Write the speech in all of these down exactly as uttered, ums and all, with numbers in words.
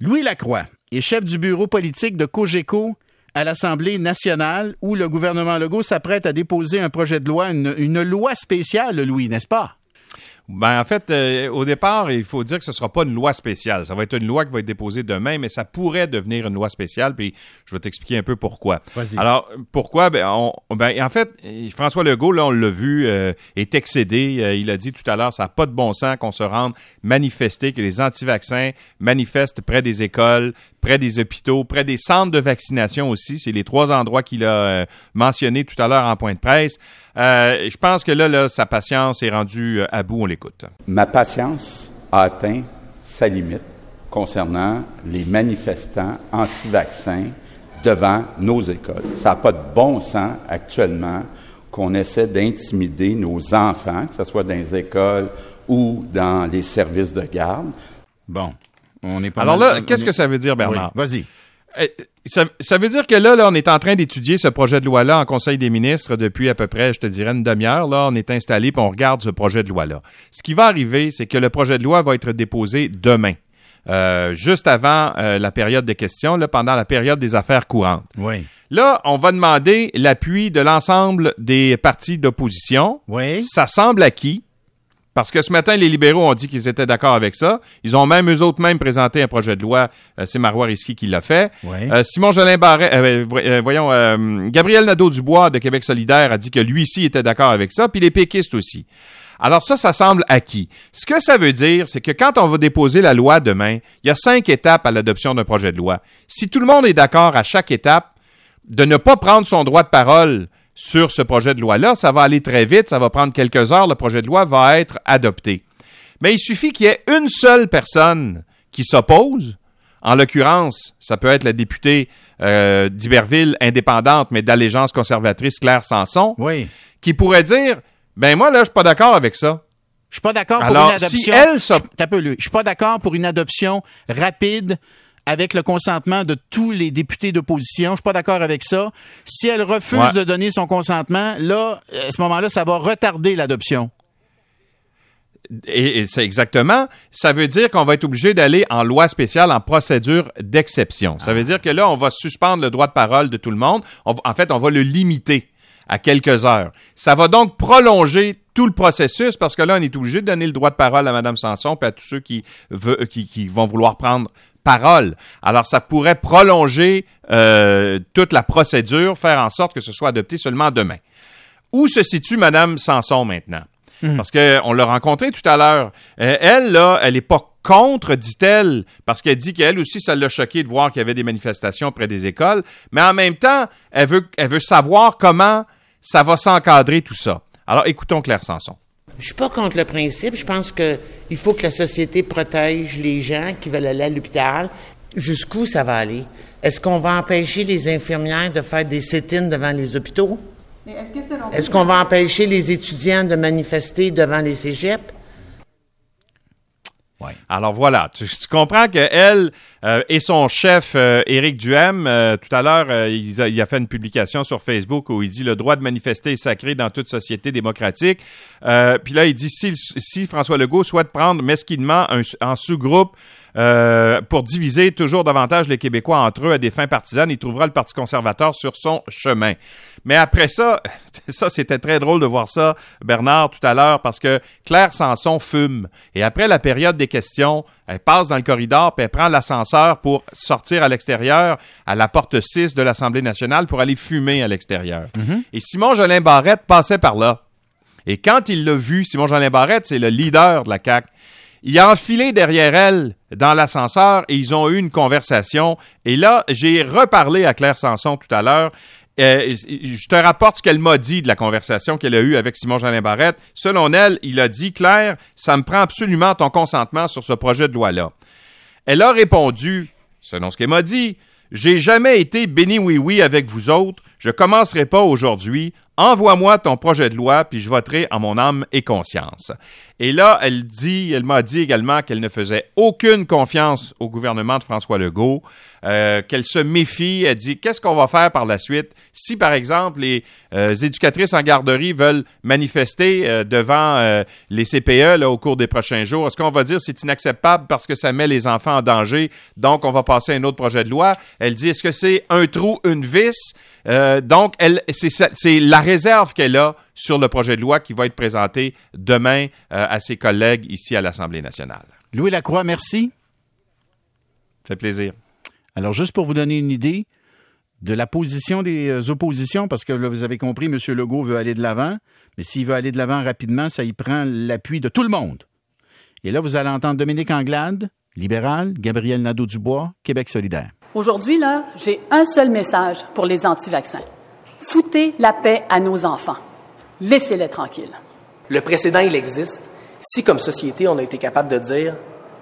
Louis Lacroix est chef du bureau politique de Cogeco à l'Assemblée nationale où le gouvernement Legault s'apprête à déposer un projet de loi, une, une loi spéciale, Louis, n'est-ce pas? Ben en fait, euh, au départ, il faut dire que ce ne sera pas une loi spéciale. Ça va être une loi qui va être déposée demain, mais ça pourrait devenir une loi spéciale, puis je vais t'expliquer un peu pourquoi. Vas-y. Alors, pourquoi? Ben, on, ben en fait, François Legault, là, on l'a vu, euh, est excédé. Euh, il a dit tout à l'heure, ça n'a pas de bon sens qu'on se rende manifester, que les anti-vaccins manifestent près des écoles, près des hôpitaux, près des centres de vaccination aussi. C'est les trois endroits qu'il a euh, mentionnés tout à l'heure en point de presse. Euh, je pense que là, là, sa patience est rendue à bout. On l'écoute. Ma patience a atteint sa limite concernant les manifestants anti-vaccins devant nos écoles. Ça n'a pas de bon sens actuellement qu'on essaie d'intimider nos enfants, que ce soit dans les écoles ou dans les services de garde. Bon, on est pas Alors mal... là, qu'est-ce que ça veut dire, Bernard? Oui, vas-y. Ça, ça veut dire que là, là, on est en train d'étudier ce projet de loi-là en Conseil des ministres depuis à peu près, je te dirais, une demi-heure. Là, on est installé puis on regarde ce projet de loi-là. Ce qui va arriver, c'est que le projet de loi va être déposé demain, euh, juste avant euh, la période de questions, là, pendant la période des affaires courantes. Oui. Là, on va demander l'appui de l'ensemble des partis d'opposition. Oui. Ça semble acquis. Parce que ce matin, les libéraux ont dit qu'ils étaient d'accord avec ça. Ils ont même, eux autres, même présenté un projet de loi. Euh, c'est Marois Risky qui l'a fait. Oui. Euh, Simon-Jolin Barrette, euh, euh, voyons, euh, Gabriel Nadeau-Dubois de Québec solidaire a dit que lui-ci était d'accord avec ça, puis les péquistes aussi. Alors ça, ça semble acquis. Ce que ça veut dire, c'est que quand on va déposer la loi demain, il y a cinq étapes à l'adoption d'un projet de loi. Si tout le monde est d'accord à chaque étape de ne pas prendre son droit de parole sur ce projet de loi-là, ça va aller très vite, ça va prendre quelques heures, le projet de loi va être adopté. Mais il suffit qu'il y ait une seule personne qui s'oppose, en l'occurrence, ça peut être la députée euh, d'Iberville indépendante, mais d'allégeance conservatrice, Claire Sanson, oui. qui pourrait dire, ben moi là, je suis pas d'accord avec ça. Je suis pas d'accord pour Alors, une adoption... si elle s'opp- T'as peu, je suis pas d'accord pour une adoption rapide avec le consentement de tous les députés d'opposition. Je suis pas d'accord avec ça. Si elle refuse ouais. de donner son consentement, là, à ce moment-là, ça va retarder l'adoption. Et, et c'est exactement, ça veut dire qu'on va être obligé d'aller en loi spéciale, en procédure d'exception. Ça ah. veut dire que là, on va suspendre le droit de parole de tout le monde. On, en fait, on va le limiter à quelques heures. Ça va donc prolonger tout le processus parce que là, on est obligé de donner le droit de parole à Mme Sanson et à tous ceux qui, veut, qui, qui vont vouloir prendre parole. Alors, ça pourrait prolonger euh, toute la procédure, faire en sorte que ce soit adopté seulement demain. Où se situe Mme Sanson maintenant? Mmh. Parce qu'on l'a rencontrée tout à l'heure. Euh, elle, là, elle n'est pas contre, dit-elle, parce qu'elle dit qu'elle aussi, ça l'a choqué de voir qu'il y avait des manifestations près des écoles. Mais en même temps, elle veut, elle veut savoir comment ça va s'encadrer tout ça. Alors, écoutons Claire Sanson. Je suis pas contre le principe. Je pense que il faut que la société protège les gens qui veulent aller à l'hôpital. Jusqu'où ça va aller? Est-ce qu'on va empêcher les infirmières de faire des sit-ins devant les hôpitaux? Mais est-ce que selon Est-ce qu'on va empêcher les étudiants de manifester devant les cégeps? Oui. Alors voilà, tu, tu comprends qu'elle euh, et son chef, euh, Éric Duhaime, euh, tout à l'heure, euh, il, a, il a fait une publication sur Facebook où il dit « Le droit de manifester est sacré dans toute société démocratique euh, ». Puis là, il dit si, « Si François Legault souhaite prendre mesquinement un, en sous-groupe euh, pour diviser toujours davantage les Québécois entre eux à des fins partisanes, il trouvera le Parti conservateur sur son chemin. » Mais après ça, ça c'était très drôle de voir ça, Bernard, tout à l'heure, parce que Claire Sanson fume. Et après la période des questions, elle passe dans le corridor, puis elle prend l'ascenseur pour sortir à l'extérieur, à la porte six de l'Assemblée nationale, pour aller fumer à l'extérieur. Mm-hmm. Et Simon-Jolin Barrette passait par là. Et quand il l'a vu, Simon-Jolin Barrette, c'est le leader de la C A Q, il a enfilé derrière elle dans l'ascenseur et ils ont eu une conversation. Et là, j'ai reparlé à Claire Sanson tout à l'heure. Euh, je te rapporte ce qu'elle m'a dit de la conversation qu'elle a eue avec Simon-Jolin Barrette. Selon elle, il a dit « Claire, ça me prend absolument ton consentement sur ce projet de loi-là. » Elle a répondu, selon ce qu'elle m'a dit, « J'ai jamais été béni oui-oui avec vous autres. Je commencerai pas aujourd'hui. envoie-moi ton projet de loi, puis je voterai en mon âme et conscience. Et là, elle dit, elle m'a dit également qu'elle ne faisait aucune confiance au gouvernement de François Legault, euh, qu'elle se méfie. Elle dit, qu'est-ce qu'on va faire par la suite si, par exemple, les euh, éducatrices en garderie veulent manifester euh, devant euh, les C P E là, au cours des prochains jours? Est-ce qu'on va dire c'est inacceptable parce que ça met les enfants en danger, donc on va passer à un autre projet de loi? Elle dit, est-ce que c'est un trou, une vis? Euh, donc, elle, c'est, c'est la réserve qu'elle a sur le projet de loi qui va être présenté demain euh, à ses collègues ici à l'Assemblée nationale. Louis Lacroix, merci. Ça fait plaisir. Alors, juste pour vous donner une idée de la position des oppositions, parce que là, vous avez compris, M. Legault veut aller de l'avant, mais s'il veut aller de l'avant rapidement, ça y prend l'appui de tout le monde. Et là, vous allez entendre Dominique Anglade, libéral, Gabriel Nadeau-Dubois, Québec solidaire. Aujourd'hui, là, j'ai un seul message pour les anti-vaccins. Foutez la paix à nos enfants. Laissez-les tranquilles. Le précédent, il existe. Si, comme société, on a été capable de dire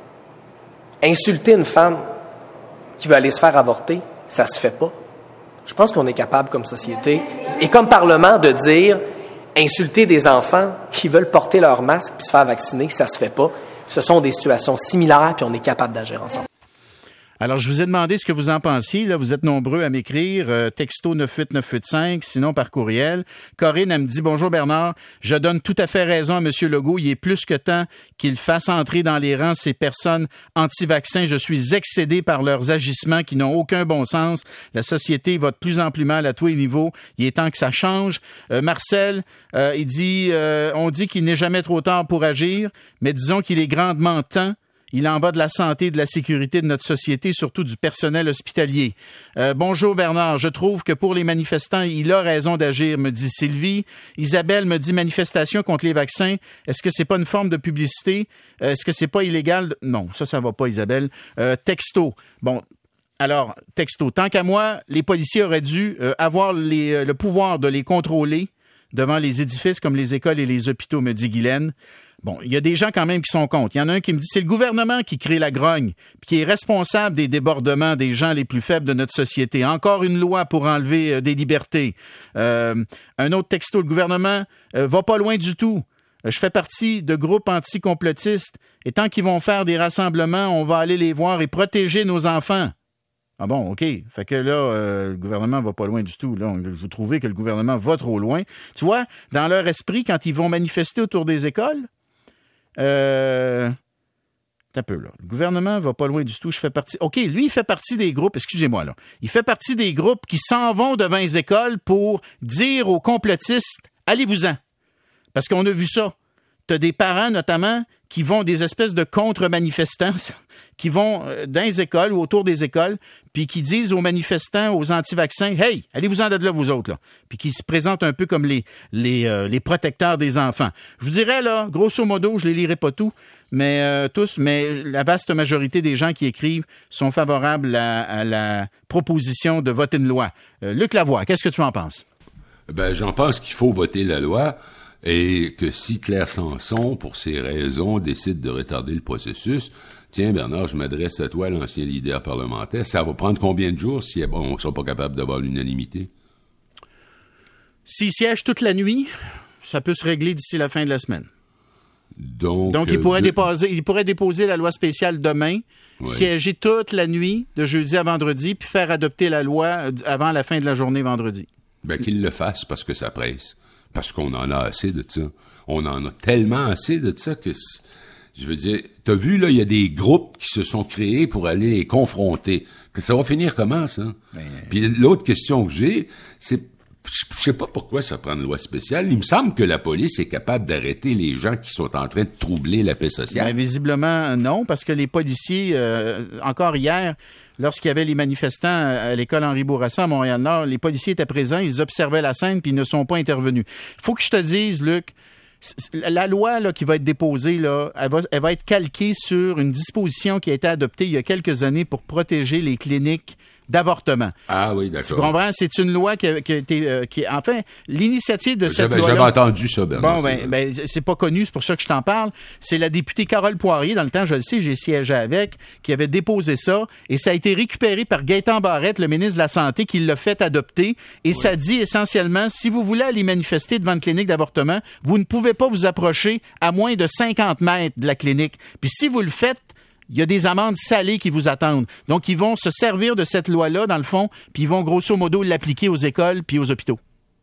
insulter une femme qui veut aller se faire avorter, ça se fait pas. Je pense qu'on est capable, comme société, et comme Parlement, de dire insulter des enfants qui veulent porter leur masque puis se faire vacciner, ça se fait pas. Ce sont des situations similaires, puis on est capable d'agir ensemble. Alors, je vous ai demandé ce que vous en pensiez. Là, vous êtes nombreux à m'écrire. Euh, texto neuf huit neuf huit cinq, sinon par courriel. Corinne, elle me dit « Bonjour Bernard, je donne tout à fait raison à M. Legault. Il est plus que temps qu'il fasse entrer dans les rangs ces personnes anti-vaccins. Je suis excédé par leurs agissements qui n'ont aucun bon sens. La société va de plus en plus mal à tous les niveaux. Il est temps que ça change. Euh, » Marcel, euh, il dit euh, « On dit qu'il n'est jamais trop tard pour agir, mais disons qu'il est grandement temps. Il en va de la santé et de la sécurité de notre société, surtout du personnel hospitalier. Euh, bonjour Bernard, je trouve que pour les manifestants, il a raison d'agir, me dit Sylvie. Isabelle me dit manifestation contre les vaccins. Est-ce que c'est pas une forme de publicité? Euh, est-ce que c'est pas illégal? Non, ça, ça va pas, Isabelle. Euh, texto. Bon. Alors, texto. Tant qu'à moi, les policiers auraient dû euh, avoir les, euh, le pouvoir de les contrôler devant les édifices comme les écoles et les hôpitaux, me dit Guylaine. Bon, il y a des gens quand même qui sont contre. Il y en a un qui me dit c'est le gouvernement qui crée la grogne, puis qui est responsable des débordements des gens les plus faibles de notre société. Encore une loi pour enlever euh, des libertés. Euh, un autre texto, le gouvernement euh, va pas loin du tout. Euh, je fais partie de groupes anticomplotistes et tant qu'ils vont faire des rassemblements, on va aller les voir et protéger nos enfants. Ah bon, OK. Fait que là, euh, le gouvernement va pas loin du tout. Là, vous trouvez que le gouvernement va trop loin. Tu vois, dans leur esprit, quand ils vont manifester autour des écoles, Euh, un peu là. Le gouvernement va pas loin du tout. Je fais partie. OK, lui, il fait partie des groupes, excusez-moi là. Il fait partie des groupes qui s'en vont devant les écoles pour dire aux complotistes, allez-vous-en. Parce qu'on a vu ça. T'as des parents, notamment, qui vont des espèces de contre-manifestants, qui vont dans les écoles ou autour des écoles, puis qui disent aux manifestants, aux anti-vaccins, « Hey, allez-vous-en de là, vous autres, là. » Puis qui se présentent un peu comme les, les, euh, les protecteurs des enfants. Je vous dirais, là, grosso modo, je les lirai pas tous, mais euh, tous, mais la vaste majorité des gens qui écrivent sont favorables à, à la proposition de voter une loi. Euh, Luc Lavoie, qu'est-ce que tu en penses? Ben, j'en pense qu'il faut voter la loi. Et que si Claire Sanson, pour ces raisons, décide de retarder le processus, tiens, Bernard, je m'adresse à toi, l'ancien leader parlementaire, ça va prendre combien de jours si on ne sera pas capable d'avoir l'unanimité? S'il siège toute la nuit, ça peut se régler d'ici la fin de la semaine. Donc, Donc il, pourrait euh, déposer, il pourrait déposer la loi spéciale demain, oui. Siéger toute la nuit, de jeudi à vendredi, puis faire adopter la loi avant la fin de la journée vendredi. Ben, qu'il le fasse parce que ça presse. Parce qu'on en a assez de ça. On en a tellement assez de ça que, je veux dire, t'as vu, là, il y a des groupes qui se sont créés pour aller les confronter. Que ça va finir comment, ça? Ben... Puis l'autre question que j'ai, c'est, je sais pas pourquoi ça prend une loi spéciale. Il me semble que la police est capable d'arrêter les gens qui sont en train de troubler la paix sociale. Ben, visiblement, non, parce que les policiers, euh, encore hier, lorsqu'il y avait les manifestants à l'école Henri Bourassa à Montréal-Nord, les policiers étaient présents, ils observaient la scène puis ils ne sont pas intervenus. Il faut que je te dise, Luc, la loi là, qui va être déposée, là, elle va, elle va être calquée sur une disposition qui a été adoptée il y a quelques années pour protéger les cliniques d'avortement. Ah oui, d'accord. Tu comprends? C'est une loi qui a, qui a été... Euh, qui, enfin, l'initiative de cette j'avais, loi-là... J'avais entendu ça, Bernard. Bon, ben, ben, c'est pas connu, c'est pour ça que je t'en parle. C'est la députée Carole Poirier, dans le temps, je le sais, j'ai siégé avec, qui avait déposé ça, et ça a été récupéré par Gaétan Barrette, le ministre de la Santé, qui l'a fait adopter, et oui. Ça dit essentiellement, si vous voulez aller manifester devant une clinique d'avortement, vous ne pouvez pas vous approcher à moins de cinquante mètres de la clinique. Puis si vous le faites, il y a des amendes salées qui vous attendent. Donc, ils vont se servir de cette loi-là, dans le fond, puis ils vont grosso modo l'appliquer aux écoles puis aux hôpitaux.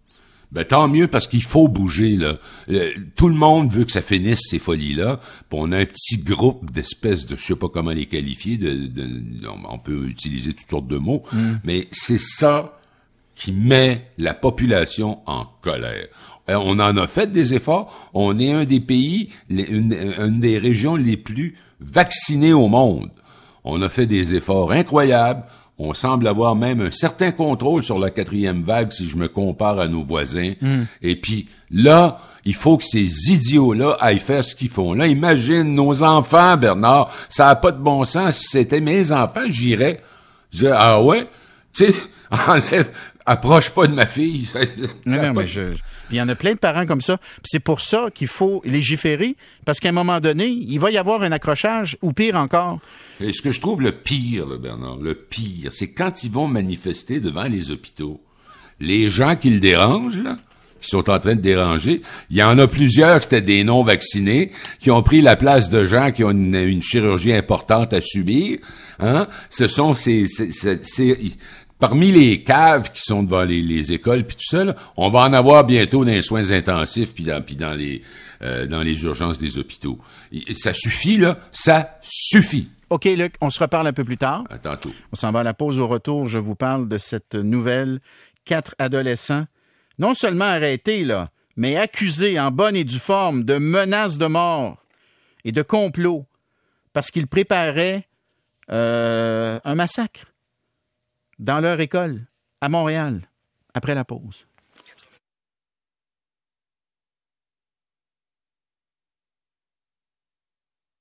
Ben tant mieux, parce qu'il faut bouger, là. Euh, tout le monde veut que ça finisse, ces folies-là. Puis on a un petit groupe d'espèces de, je sais pas comment les qualifier, de, de, on peut utiliser toutes sortes de mots, mm. mais c'est ça qui met la population en colère. On en a fait des efforts. On est un des pays, une, une des régions les plus vaccinées au monde. On a fait des efforts incroyables. On semble avoir même un certain contrôle sur la quatrième vague si je me compare à nos voisins. Mm. Et puis là, il faut que ces idiots-là aillent faire ce qu'ils font. Là, imagine nos enfants, Bernard. Ça n'a pas de bon sens. Si c'était mes enfants, j'irais. Je dirais, ah ouais? Tu sais, enlève... Approche pas de ma fille. non, non, mais je... Il y en a plein de parents comme ça. Puis c'est pour ça qu'il faut légiférer, parce qu'à un moment donné, il va y avoir un accrochage, ou pire encore. Et ce que je trouve le pire, là, Bernard, le pire, c'est quand ils vont manifester devant les hôpitaux. Les gens qui le dérangent, là, qui sont en train de déranger, il y en a plusieurs qui étaient des non-vaccinés, qui ont pris la place de gens qui ont une, une chirurgie importante à subir. Hein? Ce sont ces... ces, ces, ces Parmi les caves qui sont devant les, les écoles puis tout ça, là, on va en avoir bientôt dans les soins intensifs puis dans, puis dans les euh, dans les urgences des hôpitaux. Et ça suffit, là. Ça suffit. OK, Luc, on se reparle un peu plus tard. À tantôt. On s'en va à la pause. Au retour, je vous parle de cette nouvelle. Quatre adolescents, non seulement arrêtés, là, mais accusés en bonne et due forme de menaces de mort et de complot parce qu'ils préparaient euh, un massacre dans leur école, à Montréal, après la pause.